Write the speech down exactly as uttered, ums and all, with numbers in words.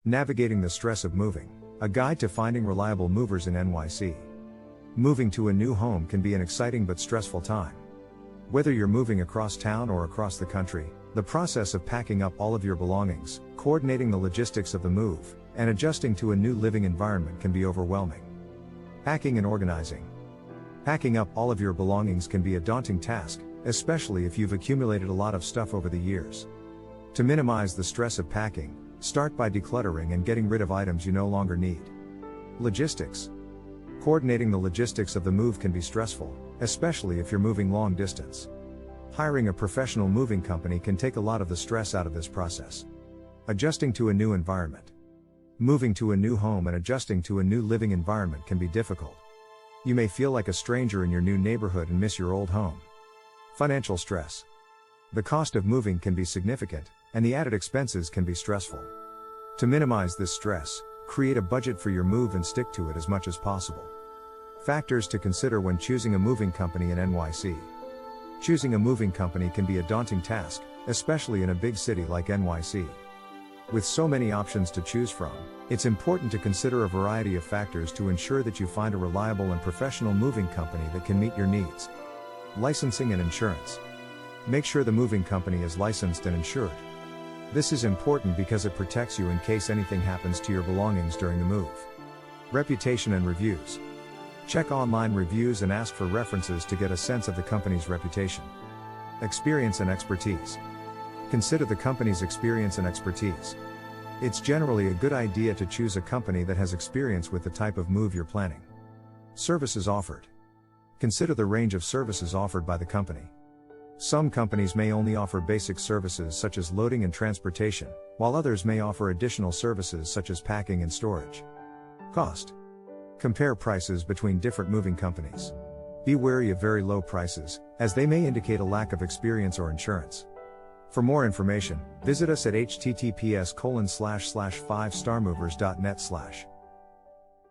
Navigating the stress of moving, a guide to finding reliable movers in N Y C. Moving to a new home can be an exciting but stressful time. Whether you're moving across town or across the country, the process of packing up all of your belongings, coordinating the logistics of the move, and adjusting to a new living environment can be overwhelming. Packing and organizing. Packing up all of your belongings can be a daunting task, especially if you've accumulated a lot of stuff over the years. To minimize the stress of packing, start by decluttering and getting rid of items you no longer need. Logistics. Coordinating the logistics of the move can be stressful, especially if you're moving long distance. Hiring a professional moving company can take a lot of the stress out of this process. Adjusting to a new environment. Moving to a new home and adjusting to a new living environment can be difficult. You may feel like a stranger in your new neighborhood and miss your old home. Financial stress. The cost of moving can be significant, and the added expenses can be stressful. To minimize this stress, create a budget for your move and stick to it as much as possible. Factors to consider when choosing a moving company in N Y C. Choosing a moving company can be a daunting task, especially in a big city like N Y C. With so many options to choose from, it's important to consider a variety of factors to ensure that you find a reliable and professional moving company that can meet your needs. Licensing and insurance. Make sure the moving company is licensed and insured. This is important because it protects you in case anything happens to your belongings during the move. Reputation and reviews. Check online reviews and ask for references to get a sense of the company's reputation. Experience and expertise. Consider the company's experience and expertise. It's generally a good idea to choose a company that has experience with the type of move you're planning. Services offered. Consider the range of services offered by the company. Some companies may only offer basic services such as loading and transportation, while others may offer additional services such as packing and storage. Cost. Compare prices between different moving companies. Be wary of very low prices, as they may indicate a lack of experience or insurance. For more information, visit us at h t t p s colon slash slash five star movers dot net slash